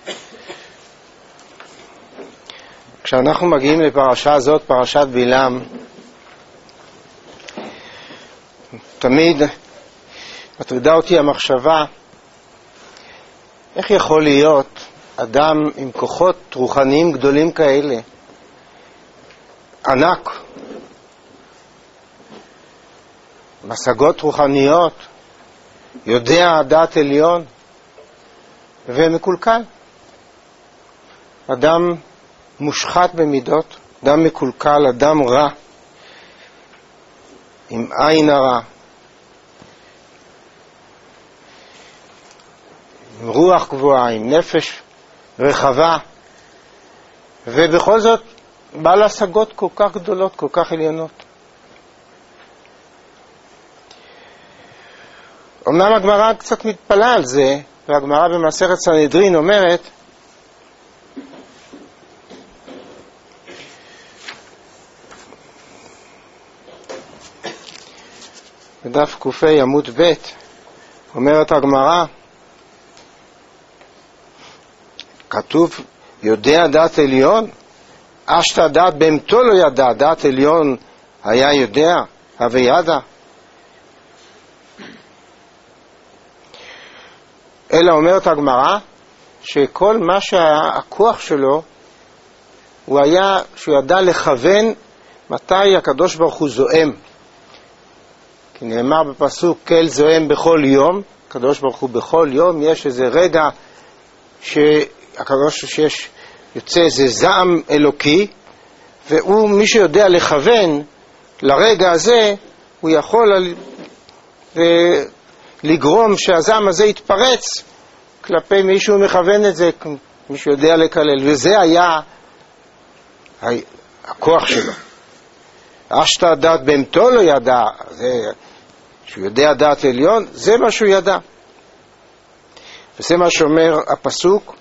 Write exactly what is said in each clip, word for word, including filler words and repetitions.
כשאנחנו מגיעים לפרשה הזאת, פרשת בלעם, תמיד מטרידה אותי המחשבה, איך יכול להיות אדם עם כוחות רוחניים גדולים כאלה, ענק, משגות רוחניות, יודע דעת עליון, ומקולקל. אדם מושחת במידות, אדם מקולקל, אדם רע, עם עין הרע, עם רוח גבוהה, עם נפש רחבה, ובכל זאת בעל השגות כל כך גדולות, כל כך עליונות. אמנם הגמרא קצת מתפלאה על זה, והגמרא במסכת סנהדרין אומרת בדף קופי עמוד ב', אומרת הגמרא, כתוב יודע דעת עליון, אשתא דעת בהמתו לא ידע, דעת עליון היה יודע, הווה ידע. אלא אומרת הגמרא שכל מה שהכוח שלו הוא היה שהוא ידע לכוון מתי הקדוש ברוך הוא זועם, כי נאמר בפסוק כל זועם בכל יום, הקדוש ברוך הוא בכל יום יש איזה רגע שהקדוש שיש יוצא איזה זעם אלוקי, והוא מי שיודע לכוון לרגע הזה הוא יכול לגרום שהזעם הזה יתפרץ כלפי מישהו מכוון את זה, מישהו יודע לקלל, וזה היה הכוח שלו. אשתא דעת בהמתו לא ידע, זה שהוא יודע דעת עליון, זה מה שהוא ידע. וזה מה שאומר הפסוק,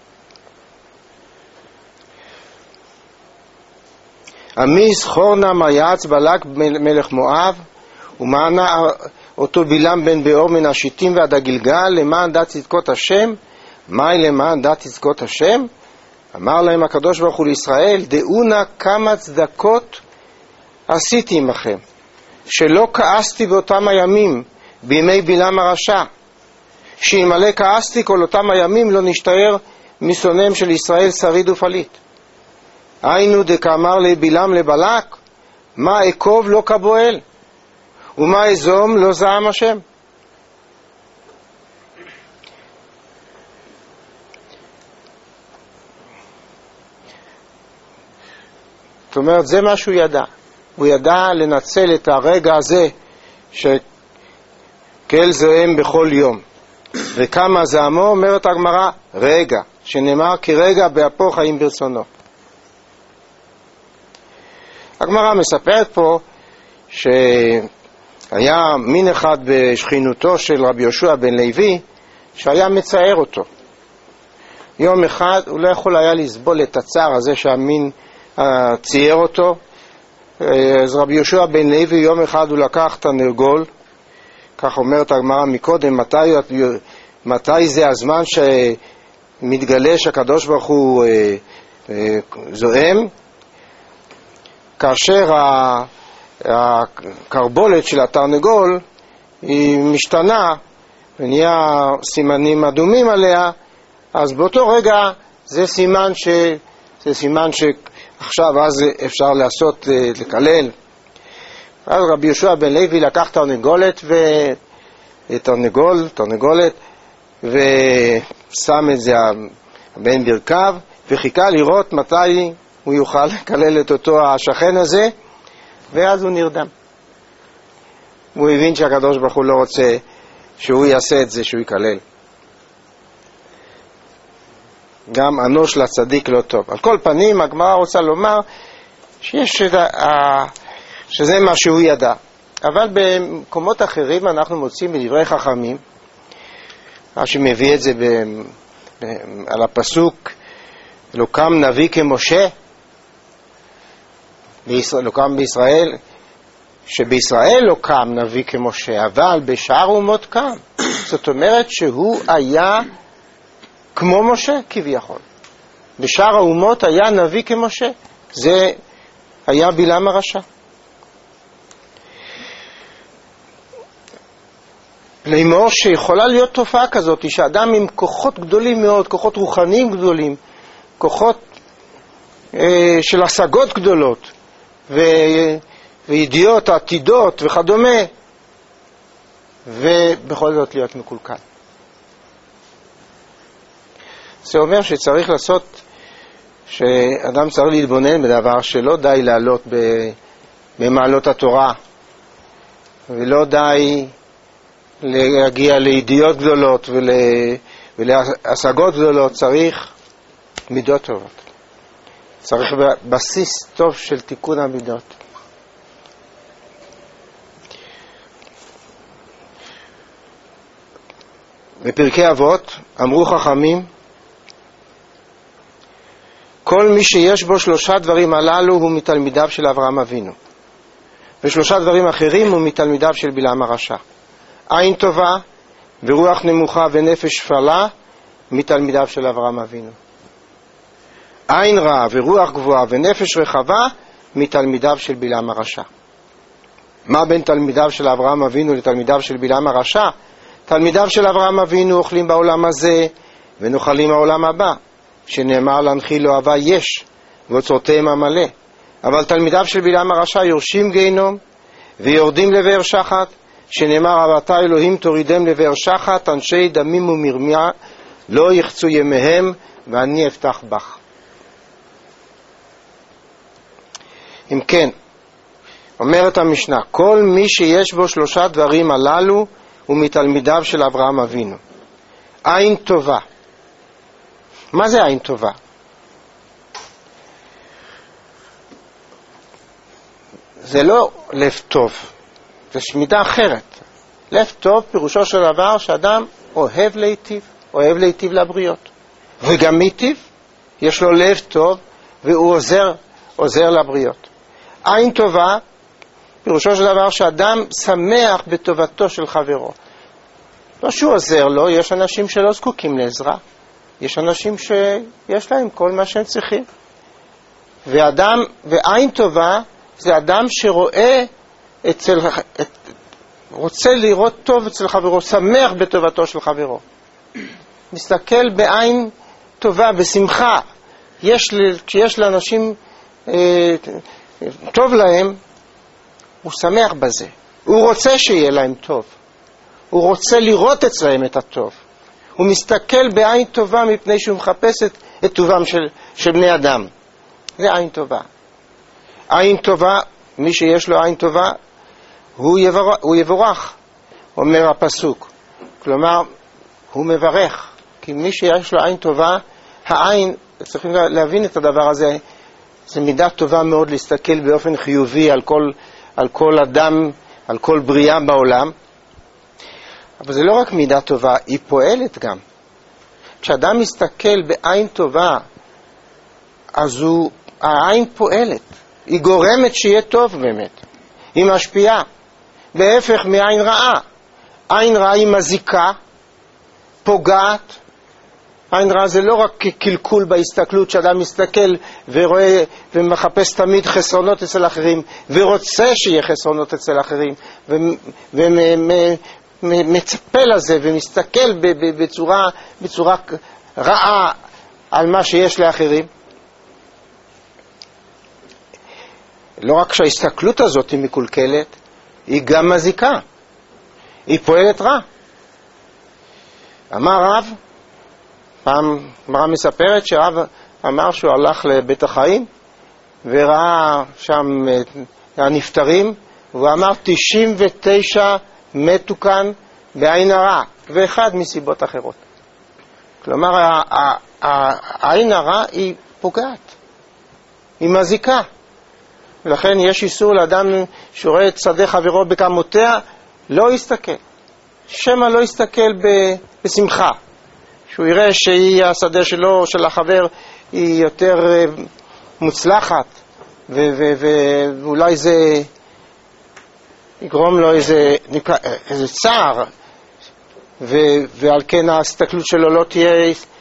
עמי זכור נא מה יעץ בלק מלך מואב ומענה אותו בלעם בן באור מן השיטים ועד הגלגל למען דת צדקות השם. מהי למען דת צדקות השם? אמר להם הקדוש ברוך הוא לישראל, דעו נא כמה צדקות עשיתי עמכם, שלא כעסתי באותם הימים בימי בלעם הרשע, שאלמלא כעסתי כל אותם הימים לא נשתער משונאיהם של ישראל שריד ופליט. היינו דקאמר לבלעם לבלק, מה אקוב לא כבועל ומה אזום לא זעם השם. זאת אומרת, זה מה שהוא ידע. הוא ידע לנצל את הרגע הזה שכל זועם בכל יום. וכמה זעמו, אומרת הגמרא, רגע, שנאמר כרגע באפו חיים ברצונו. הגמרא מספרת פה שהיה מין אחד בשכינותו של רבי יהושע בן לוי שהיה מצער אותו. יום אחד הוא לא יכול היה לסבול את הצער הזה שהמין uh, צייר אותו. אז רבי יהושע בן לוי יום אחד הוא לקח תרנגול, כך אומרת הגמרא מקודם, מתי, מתי זה הזמן שמתגלה שהקדוש ברוך הוא uh, uh, זועם? כאשר הקרבולת של התרנגול היא משתנה ונהיה סימנים אדומים עליה, אז באותו רגע זה סימן ש זה סימן שעכשיו אז אפשר לעשות לקלל. אז רבי יהושע בן לוי לקח תרנגולת ותרנגול תרנגולת ושם את זה בין ברכיו וחיכה לראות מתי הוא יוכל לקלל את אותו השכן הזה, ואז הוא נרדם. הוא הבין שהקדוש ברוך הוא לא רוצה שהוא יעשה את זה, שהוא יקלל. גם אנוש לצדיק לא טוב. על כל פנים, הגמרא רוצה לומר שיש שזה מה שהוא ידע. אבל במקומות אחרים אנחנו מוצאים בדברי חכמים, מה שמביא את זה ב, ב, על הפסוק, לא קם נביא כמשה, בישראל, לא קם בישראל, שבישראל לא קם נביא כמשה, אבל בשאר אומות קם. זאת אומרת שהוא היה כמו משה כביכול. בשאר האומות היה נביא כמשה. זה היה בלעם הרשע. לאמור שיכולה להיות תופעה כזאת, שאדם עם כוחות גדולים מאוד, כוחות רוחניים גדולים, כוחות אה, של השגות גדולות, ו, וידיעות, עתידות וכדומה, ובכל זאת להיות מקולקל. זה אומר שצריך לעשות, שאדם צריך להתבונן בדבר שלא די לעלות במעלות התורה, ולא די להגיע לידיעות גדולות ול... ולהשגות גדולות. צריך מידות טובות, צריך בסיס טוב של תיקון המידות. בפרקי אבות אמרו חכמים, כל מי שיש בו שלושה דברים הללו הוא מתלמידיו של אברהם אבינו, ושלושה דברים אחרים הוא מתלמידיו של בלעם הרשע. עין טובה ורוח נמוכה ונפש שפלה מתלמידיו של אברהם אבינו. עין רעה ורוח גבוהה ונפש רחבה מתלמידיו של בלעם הרשע. מה בין תלמידיו של אברהם אבינו לתלמידיו של בלעם הרשע? תלמידיו של אברהם אבינו אוכלים בעולם הזה ונאכלים העולם הבא, שנאמר להנחיל אוהבה יש ואוצרותיהם המלא. אבל תלמידיו של בלעם הרשע יורשים גיהנום ויורדים לבאר שחת, שנאמר אהבת אלוהים תורידם לבאר שחת, אנשי דמים ומרמיה לא יחצו ימיהם ואני אפתח בך. אם כן, אומרת המשנה, כל מי שיש בו שלושה דברים הללו הוא מתלמידיו של אברהם אבינו. עין טובה. מה זה עין טובה? זה לא לב טוב, זה מידה אחרת. לב טוב פירושו של דבר שאדם אוהב להיטיב, אוהב להיטיב לבריות, וגם מיטיב, יש לו לב טוב והוא עוזר, עוזר לבריות. עין טובה פירושו של דבר שאדם שמח בטובתו של חברו. לא שהוא עוזר לו, יש אנשים שלא זקוקים לעזרה, יש אנשים שיש להם כל מה שהם צריכים. ואדם, ועין טובה זה אדם שרואה אצל, את, רוצה לראות טוב אצל חברו, שמח בטובתו של חברו, מסתכל בעין טובה, בשמחה. יש, כשיש לאנשים אה, טוב להם, הוא שמח בזה, הוא רוצה שיהיה להם טוב, הוא רוצה לראות אצלהם את הטוב, הוא מסתכל בעין טובה מפני שהוא מחפש את, את טובם של, של בני אדם. זה עין טובה. עין טובה, מי שיש לו עין טובה הוא יבורך, הוא יבורך, אומר הפסוק. כלומר, הוא מברך, כי מי שיש לו עין טובה, העין, צריכים להבין את הדבר הזה, זה מידה טובה מאוד להסתכל באופן חיובי על כל, על כל אדם, על כל בריאה בעולם. אבל זה לא רק מידה טובה, היא פועלת גם. כשאדם מסתכל בעין טובה, אז הוא, העין פועלת, היא גורמת שיהיה טוב באמת, היא משפיעה. בהפך מעין רעה, עין רעה היא מזיקה, פוגעת. עין רעה זה לא רק קלקול בהסתכלות, שאדם מסתכל ורואה ומחפש תמיד חסרונות אצל אחרים, ורוצה שיהיה חסרונות אצל אחרים, ומצפה לזה ומסתכל בצורה, בצורה רעה על מה שיש לאחרים. לא רק שההסתכלות הזאת היא מקולקלת, היא גם מזיקה, היא פועלת רע. אמר רב, פעם מראה מספרת שרב אמר שהוא הלך לבית החיים וראה שם הנפטרים, והוא אמר תשעים ותשע מתו כאן בעין הרע, ואחד מסיבות אחרות. כלומר, העין הרע היא פוגעת, היא מזיקה. ולכן יש איסור לאדם שרואה את שדה חברו בקמותיה, לא יסתכל. שמא לא יסתכל בשמחה. שהוא יראה שהיא השדה שלו, של החבר, היא יותר מוצלחת, ו- ו- ו- ואולי זה יגרום לו איזה, איזה צער, ו- ועל כן ההסתכלות שלו לא תהיה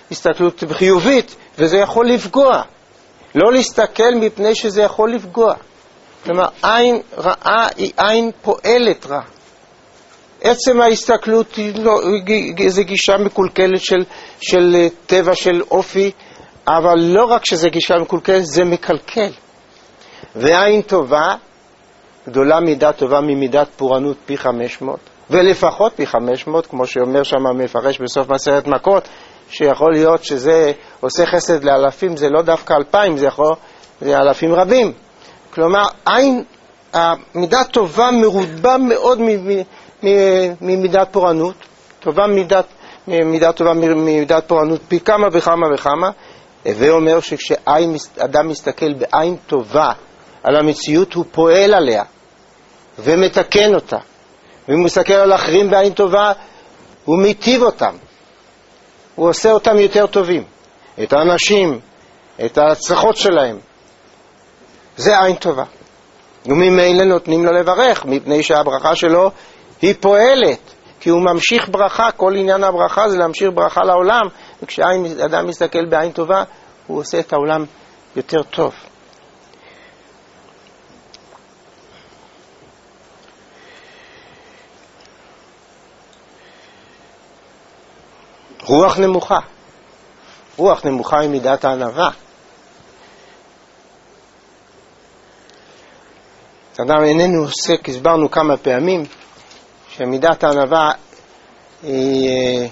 הסתכלות חיובית, וזה יכול לפגוע. לא להסתכל מפני שזה יכול לפגוע. כלומר, עין רעה היא עין פועלת רע. עצם ההסתכלות היא לא, זה גישה מקולקלת של, של טבע, של אופי, אבל לא רק שזה גישה מקולקלת, זה מקלקל. ועין טובה, גדולה מידה טובה ממידת פורענות פי חמש מאות, ולפחות פי חמש מאות, כמו שאומר שם המפרש בסוף מסכת מכות, שיכול להיות שזה עושה חסד לאלפים, זה לא דווקא אלפיים, זה יכול, זה אלפים רבים. כלומר, עין, המידה טובה מרובה מאוד ממידת פורענות, טובה מידת, מידת טובה ממידת פורענות פי כמה וכמה וכמה, ואומר שכשאדם מסתכל בעין טובה על המציאות, הוא פועל עליה ומתקן אותה. ואם הוא מסתכל על אחרים בעין טובה, הוא מיטיב אותם. הוא עושה אותם יותר טובים. את האנשים, את ההצלחות שלהם. זה עין טובה. וממילא נותנים לו לברך, מפני שהברכה שלו היא פועלת. כי הוא ממשיך ברכה, כל עניין הברכה זה להמשיך ברכה לעולם. וכשאדם מסתכל בעין טובה, הוא עושה את העולם יותר טוב. רוח נמוכה. רוח נמוכה היא מידת הענווה. אדם איננו עוסק, הסברנו כמה פעמים, שמידת הענווה היא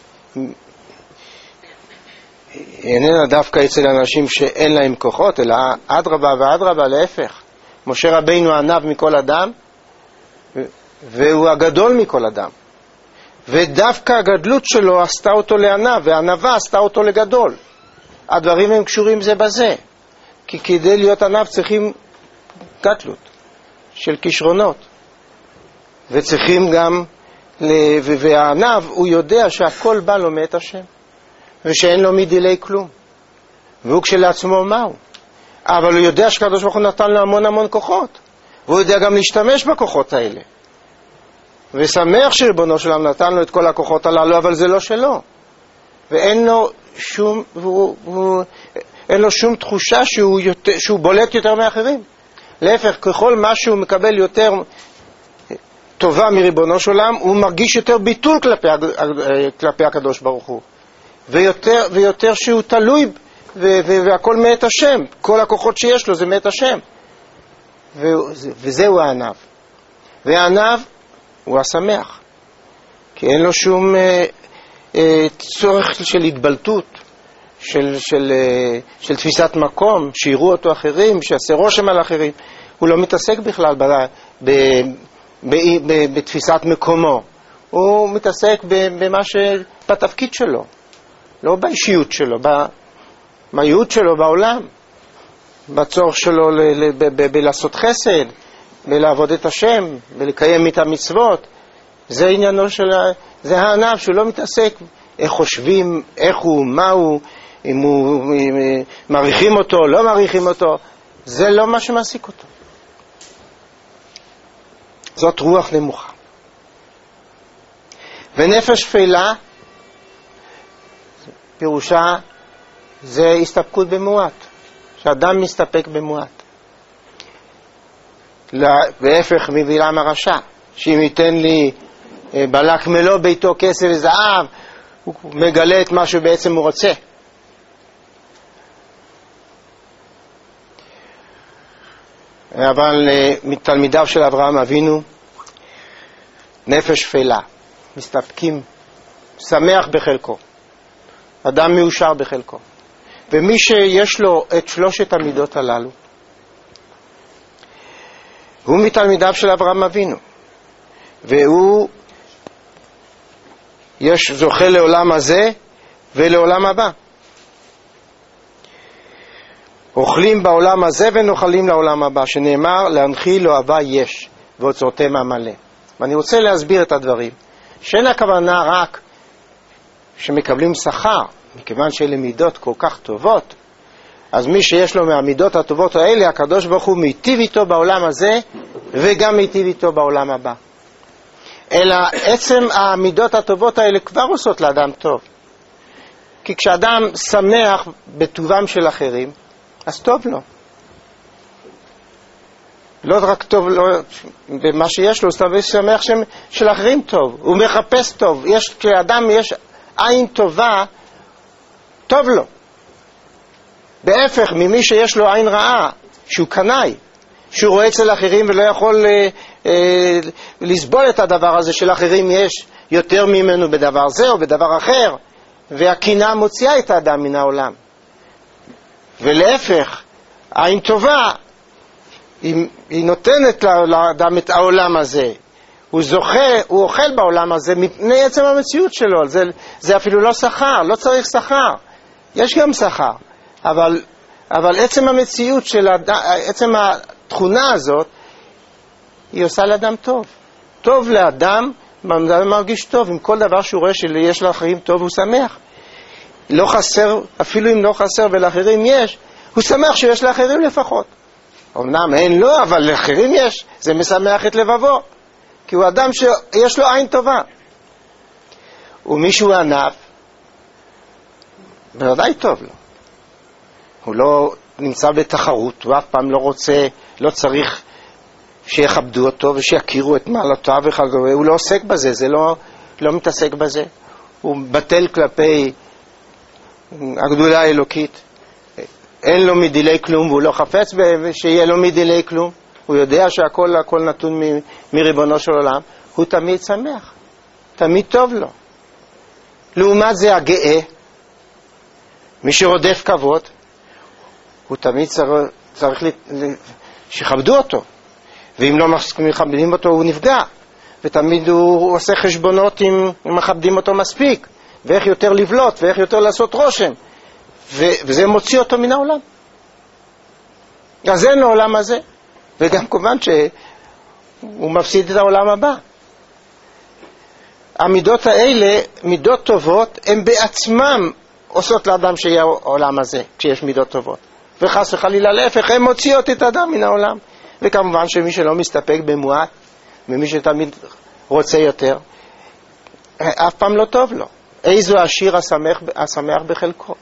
איננה דווקא אצל אנשים שאין להם כוחות, אלא אדרבה ואדרבה, להפך. משה רבינו ענב מכל אדם, והוא הגדול מכל אדם. ודווקא הגדלות שלו עשתה אותו לענב, והענבה עשתה אותו לגדול. הדברים הם קשורים זה בזה. כי כדי להיות ענב צריכים גדלות של כישרונות. וצריכים גם, והענב הוא יודע שהכל בא לו מאת השם. ושאין לו מדילי כלום. והוא כשלעצמו מהו. אבל הוא יודע שקדוש ברוך הוא נתן לו המון המון כוחות. והוא יודע גם להשתמש בכוחות האלה. ושמח שריבונו שלם נתן לו את כל הכוחות הללו, אבל זה לא שלו. ואין לו שום, והוא, והוא, אין לו שום תחושה שהוא, יותר, שהוא בולט יותר מאחרים. להפך, ככל מה שהוא מקבל יותר טובה מריבונו שלם, הוא מרגיש יותר ביטול כלפי, כלפי הקדוש ברוך הוא. ויותר, ויותר שהוא תלוי, ו, ו, והכל מאת השם. כל הכוחות שיש לו זה מאת השם. ו, וזהו הענב. והענב הוא השמח, כי אין לו שום אה, אה, צורך של התבלטות, של, של, אה, של תפיסת מקום, שיראו אותו אחרים, שיעשה רושם על אחרים. הוא לא מתעסק בכלל ב, ב, ב, ב, בתפיסת מקומו, הוא מתעסק במה ש... בתפקיד שלו, לא באישיות שלו, בייעוד שלו בעולם, בצורך שלו ל, ל, ב, ב, ב, לעשות חסד, בלעבוד את השם, בלקיים את המצוות. זה עניינו של, זה הענב שהוא לא מתעסק איך חושבים, איך הוא, מה הוא, אם הוא, אם מעריכים אותו, לא מעריכים אותו. זה לא מה שמעסיק אותו. זאת רוח נמוכה. ונפש שפלה, פירושה, זה הסתפקות במועט. שאדם מסתפק במועט. והפך מבלעם הרשע, שאם ייתן לי בלק מלוא ביתו כסף וזהב, הוא מגלה את מה שבעצם הוא רוצה. אבל מתלמידיו של אברהם אבינו, נפש שפלה, מסתפקים, שמח בחלקו, אדם מאושר בחלקו. ומי שיש לו את שלושת המידות הללו, הוא מתלמידיו של אברהם אבינו, והוא יש זוכה לעולם הזה ולעולם הבא. אוכלים בעולם הזה ונאכלים לעולם הבא, שנאמר להנחיל לו הבא יש ואוצרותיהם המלא. ואני רוצה להסביר את הדברים, שאין הכוונה רק שמקבלים שכר, מכיוון שאלה מידות כל כך טובות, אז מי שיש לו מהמידות הטובות האלה, הקדוש ברוך הוא מיטיב איתו בעולם הזה וגם מיטיב איתו בעולם הבא. אלא עצם המידות הטובות האלה כבר עושות לאדם טוב. כי כשאדם שמח בטובם של אחרים, אז טוב לו. לא רק טוב לו במה שיש לו, הוא שמח של אחרים טוב, הוא מחפש טוב. יש, כשאדם יש עין טובה, טוב לו. בהפך ממי שיש לו עין רעה, שהוא קנאי, שהוא רואה אצל אחרים ולא יכול אה, אה, לסבול את הדבר הזה של אחרים יש יותר ממנו בדבר זה או בדבר אחר, והקינה מוציאה את האדם מן העולם. ולהפך, עין טובה היא, היא נותנת לאדם את העולם הזה, הוא זוכה, הוא אוכל בעולם הזה מפני עצם המציאות שלו. זה, זה אפילו לא שכר, לא צריך שכר, יש גם שכר, אבל, אבל עצם המציאות של האדם, עצם התכונה הזאת היא עושה לאדם טוב. טוב לאדם, מרגיש טוב עם כל דבר שהוא רואה שיש לאחרים טוב, הוא שמח. לא חסר, אפילו אם לא חסר ולאחרים יש, הוא שמח שיש לאחרים לפחות. אמנם אין לו, אבל לאחרים יש, זה משמח את לבבו, כי הוא אדם שיש לו עין טובה. ומישהו ענף, בוודאי טוב לו. הוא לא נמצא בתחרות, הוא אף פעם לא רוצה, לא צריך שיכבדו אותו ושיכירו את מעלותיו וכדומה. הוא לא עוסק בזה, זה לא, לא מתעסק בזה. הוא בטל כלפי הגדולה האלוקית. אין לו מדילי כלום, והוא לא חפץ שיהיה לו מדילי כלום. הוא יודע שהכל הכל נתון מ, מריבונו של עולם. הוא תמיד שמח, תמיד טוב לו. לעומת זה הגאה, מי שרודף כבוד, הוא תמיד צריך, צריך שיכבדו אותו, ואם לא מכבדים אותו הוא נפגע, ותמיד הוא עושה חשבונות אם מכבדים אותו מספיק, ואיך יותר לבלוט ואיך יותר לעשות רושם, ו- וזה מוציא אותו מן העולם. אז אין לו העולם הזה, וגם כמובן שהוא מפסיד את העולם הבא. המידות האלה, מידות טובות, הן בעצמם עושות לאדם שיהיה העולם הזה, כשיש מידות טובות. וחס וחלילה להפך, הן מוציאות את האדם מן העולם. וכמובן שמי שלא מסתפק במועט, ומי שתמיד רוצה יותר, אף פעם לא טוב לו. איזו עשיר השמח, השמח בחלקו.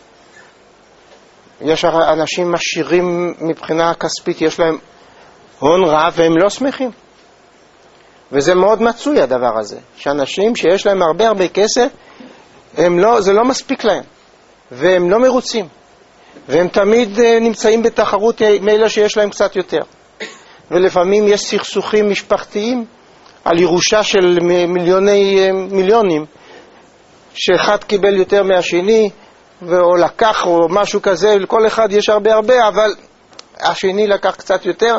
יש אנשים עשירים מבחינה כספית, יש להם הון רב והם לא שמחים. וזה מאוד מצוי הדבר הזה, שאנשים שיש להם הרבה הרבה כסף, הם לא, זה לא מספיק להם, והם לא מרוצים, והם תמיד נמצאים בתחרות מאלה שיש להם קצת יותר. ולפעמים יש סכסוכים משפחתיים על ירושה של מיליוני מיליונים, שאחד קיבל יותר מהשני, או לקח או משהו כזה, לכל אחד יש הרבה הרבה, אבל השני לקח קצת יותר,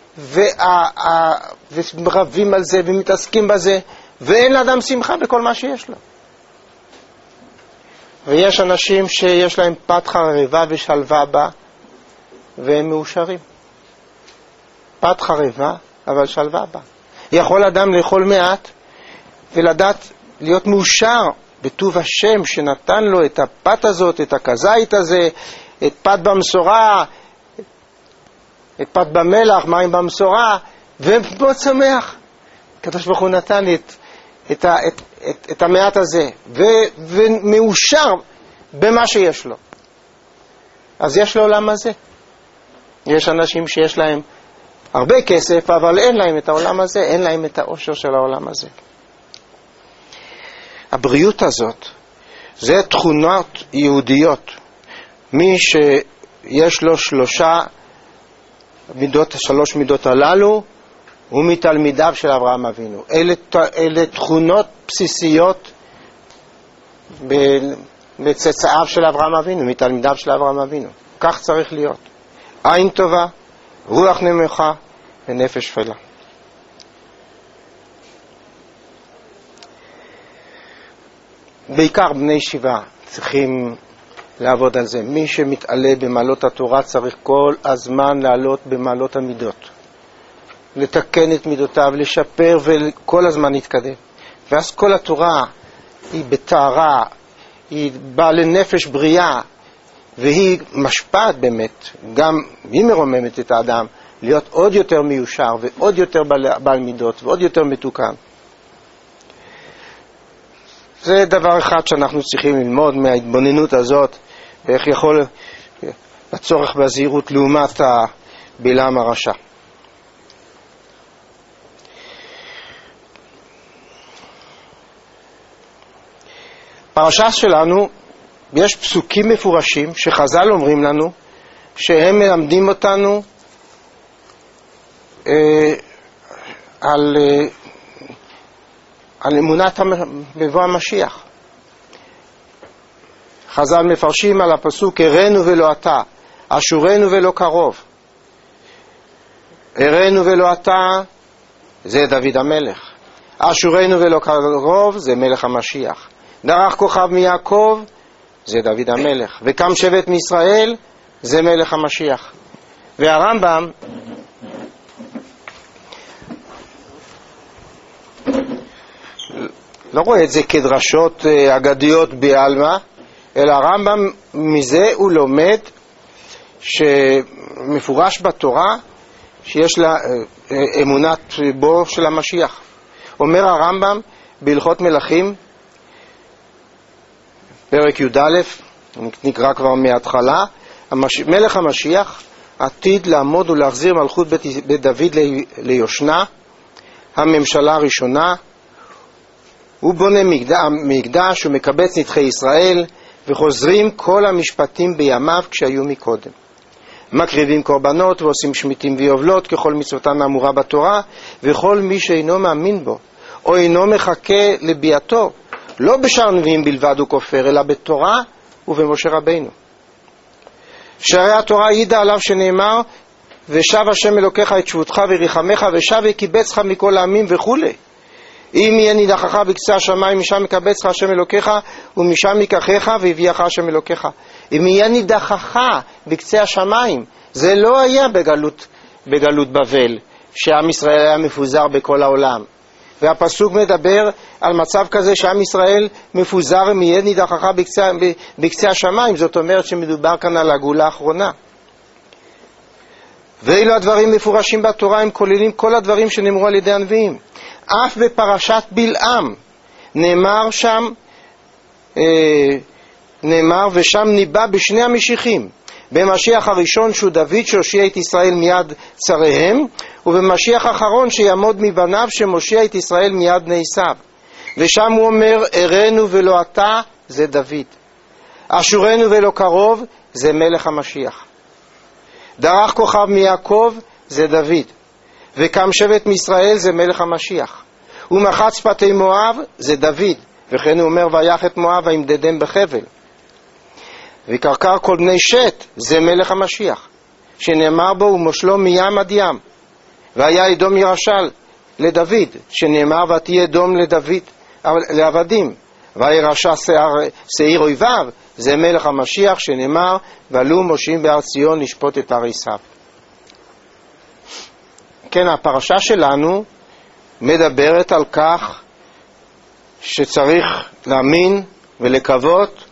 ורבים על זה ומתעסקים בזה, ואין לאדם שמחה בכל מה שיש לו. ויש אנשים שיש להם פת חרבה ושלווה בה, והם מאושרים. פת חרבה, אבל שלווה בה. יכול אדם לאכול מעט, ולדעת להיות מאושר בטוב השם שנתן לו את הפת הזאת, את הכזית הזה, את פת במסורה, את פת במלח, מים במסורה, ומאוד שמח. הקדוש ברוך הוא נתן את, את, ה, את, את, את המעט הזה, ו, ומאושר במה שיש לו. אז יש לו עולם הזה. יש אנשים שיש להם הרבה כסף, אבל אין להם את העולם הזה, אין להם את האושר של העולם הזה. הבריאות הזאת, זה תכונות יהודיות. מי שיש לו שלושה מידות, שלוש מידות הללו, הוא מתלמידיו של אברהם אבינו. אלה, אלה תכונות בסיסיות בצאצאיו של אברהם אבינו, מתלמידיו של אברהם אבינו. כך צריך להיות. עין טובה, רוח נמוכה ונפש שפלה. בעיקר בני ישיבה צריכים לעבוד על זה. מי שמתעלה במעלות התורה צריך כל הזמן לעלות במעלות המידות, לתקן את מידותיו, לשפר וכל הזמן להתקדם. ואז כל התורה היא בתארה, היא באה לנפש בריאה, והיא משפעת באמת, גם היא מרוממת את האדם להיות עוד יותר מיושר ועוד יותר בעל, בעל מידות ועוד יותר מתוקן. זה דבר אחד שאנחנו צריכים ללמוד מההתבוננות הזאת, ואיך יכול הצורך בזהירות לעומת בלעם הרשע. פרשה שלנו, יש פסוקים מפורשים שחז"ל אומרים לנו, שהם מלמדים אותנו אה, על, אה, על אמונת בבוא המשיח. חז"ל מפרשים על הפסוק, הראנו ולא אתה, אשורנו ולא קרוב. הראנו ולא אתה, זה דוד המלך. אשורנו ולא קרוב, זה מלך המשיח. דרך כוכב מיעקב, זה דוד המלך. וקם שבט מישראל, זה מלך המשיח. והרמב"ם לא רואה את זה כדרשות אגדיות בעלמא, אלא הרמב"ם מזה הוא לומד שמפורש בתורה שיש לה אמונת בו של המשיח. אומר הרמב"ם בהלכות מלכים פרק י"א, נקרא כבר מההתחלה, המש... מלך המשיח עתיד לעמוד ולהחזיר מלכות בית, בית דוד ליושנה, הממשלה הראשונה. הוא בונה מקדש, מקדש ומקבץ נדחי ישראל, וחוזרים כל המשפטים בימיו כשהיו מקודם. מקריבים קורבנות ועושים שמיטים ויובלות ככל מצוותן האמורה בתורה, וכל מי שאינו מאמין בו או אינו מחכה לביאתו, לא בשאר נביאים בלבד הוא כופר, אלא בתורה ובמשה רבינו. שהרי התורה העידה עליו שנאמר, ושב השם אלוקיך את שבותך וריחמך, ושב וקיבצך מכל העמים וכו'. אם יהיה נידחך בקצה השמיים, משם יקבצך השם אלוקיך, ומשם ייקחך והביאך השם אלוקיך. אם יהיה נידחך בקצה השמיים, זה לא היה בגלות, בגלות בבל, שעם ישראל היה מפוזר בכל העולם. והפסוק מדבר על מצב כזה שעם ישראל מפוזר מייד נידחך בקצה, בקצה השמיים. זאת אומרת שמדובר כאן על הגאולה האחרונה. ואילו הדברים מפורשים בתורה, הם כוללים כל הדברים שנאמרו על ידי הנביאים. אף בפרשת בלעם נאמר שם, אה, נאמר ושם ניבא בשני המשיחים, במשיח הראשון שהוא דוד שהושיע את ישראל מיד צריהם, ובמשיח האחרון שיעמוד מבניו שמושיע את ישראל מיד בני עשיו. ושם הוא אומר, הראנו ולא אתה, זה דוד. אשורנו ולא קרוב, זה מלך המשיח. דרך כוכב מיעקב, זה דוד. וקם שבט מישראל, זה מלך המשיח. ומחץ פתי מואב, זה דוד. וכן הוא אומר, ויח את מואב וימדדם בחבל. וקרקר כל בני שת, זה מלך המשיח, שנאמר בו ומושלו מים עד ים. והיה אדום ירשל לדוד, שנאמר ותהיה אדום לדוד לעבדים. וירשע שעיר אויביו, זה מלך המשיח, שנאמר ועלו מושיעים בהר ציון לשפוט את הר עשיו. כן, הפרשה שלנו מדברת על כך שצריך להאמין ולקוות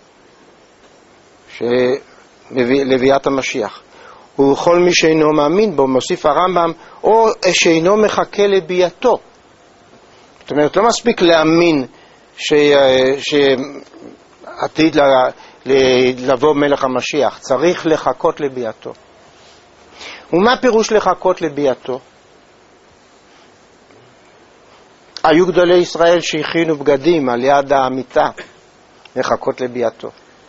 שלביאת המשיח. וכל מי שאינו מאמין בו, מוסיף הרמב"ם, או שאינו מחכה לביאתו. זאת אומרת, לא מספיק להאמין ש... שעתיד לבוא מלך המשיח, צריך לחכות לביאתו. ומה פירוש לחכות לביאתו? היו גדולי ישראל שהכינו בגדים על יד המיטה לחכות לביאתו.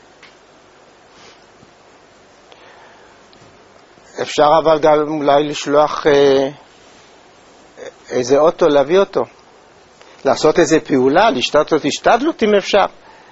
אפשר אבל גם אולי לשלוח אה, איזה אוטו להביא אותו, לעשות איזה פעולה, להשתדלות, להשתדלות אם אפשר.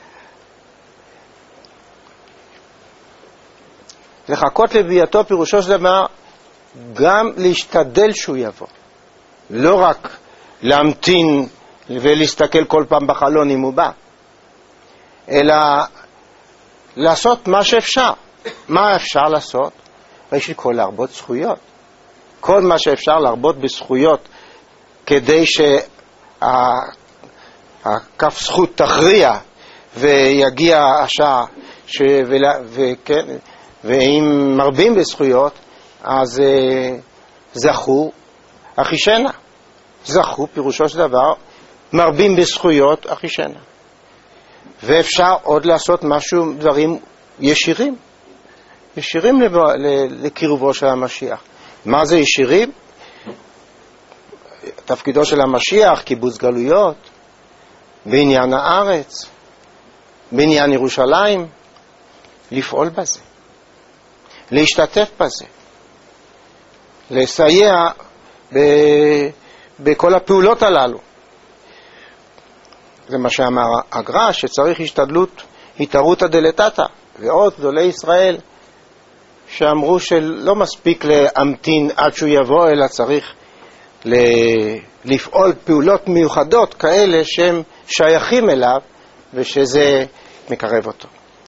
לחכות לביאתו פירושו של דבר גם להשתדל שהוא יבוא, לא רק להמתין ולהסתכל כל פעם בחלון אם הוא בא, אלא לעשות מה שאפשר. מה אפשר לעשות? ראשית כל להרבות זכויות, כל מה שאפשר להרבות בזכויות, כדי שהכף זכות תכריע ויגיע השעה ש... וכן, ואם מרבים בזכויות אז uh, זכו אחישנה. זכו פירושו של דבר מרבים בזכויות אחישנה. ואפשר עוד לעשות משהו, דברים ישירים, ישירים לב... לקירובו של המשיח. מה זה ישירים? תפקידו של המשיח, קיבוץ גלויות, בעניין הארץ, בעניין ירושלים, לפעול בזה, להשתתף בזה, לסייע ב... בכל הפעולות הללו. זה מה שאמר הגר"א, שצריך השתדלות התערותא דלתתא, ועוד גדולי ישראל שאמרו שלא מספיק להמתין עד שהוא יבוא, אלא צריך לפעול פעולות מיוחדות כאלה שהם שייכים אליו ושזה מקרב אותו.